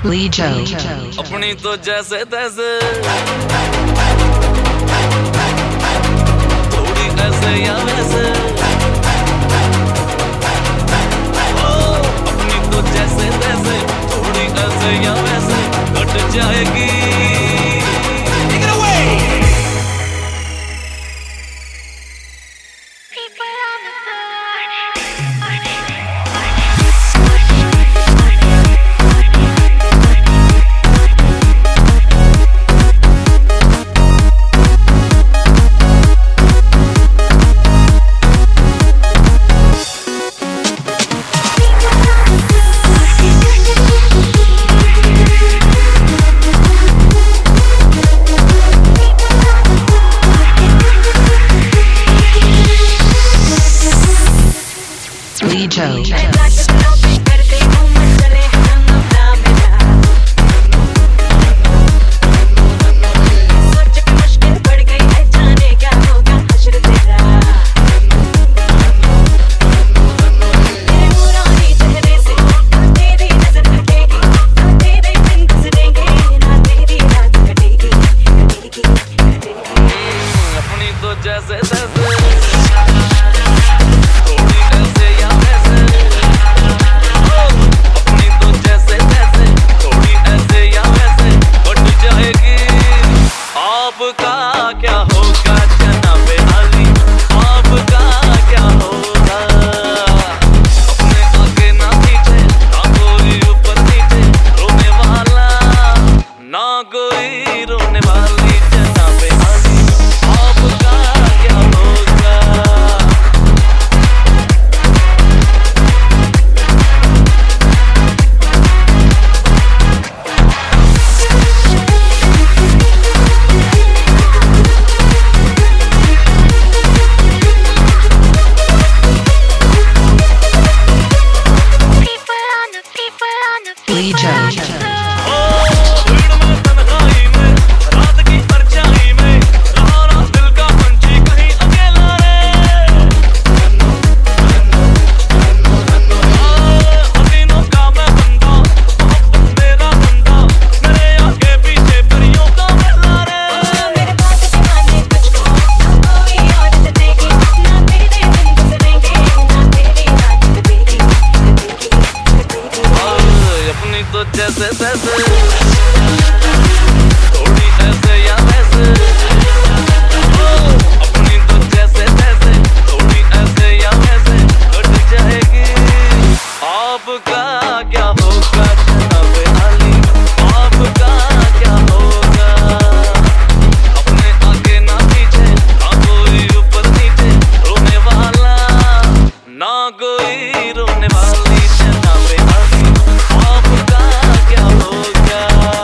Lijo अपनी तो जैसे तैसे थोड़ी ऐसे या वैसे अपनी तो जैसे तैसे थोड़ी ऐसे या वैसे कट जाएगी। जैसे तैसे थोड़ी ऐसे या वैसे अपनी तो जैसे तैसे थोड़ी ऐसे या वैसे कट जाएगी। आपका क्या होगा जनाब अली, आपका क्या होगा? अपने आगे ना पीछे ना कोई ऊपर नीचे, रोने वाला ना कोई रोने वाली जनाब अली, आपका क्या होगा?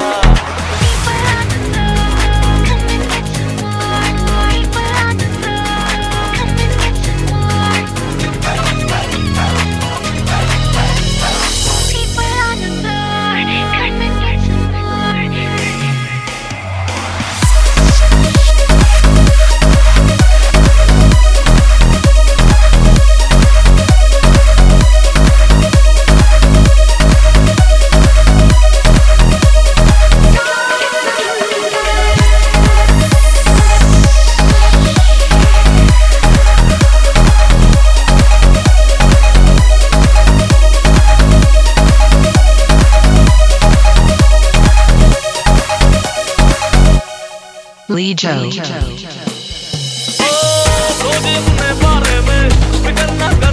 Lijo रोज अपने बारे में फिक्र ना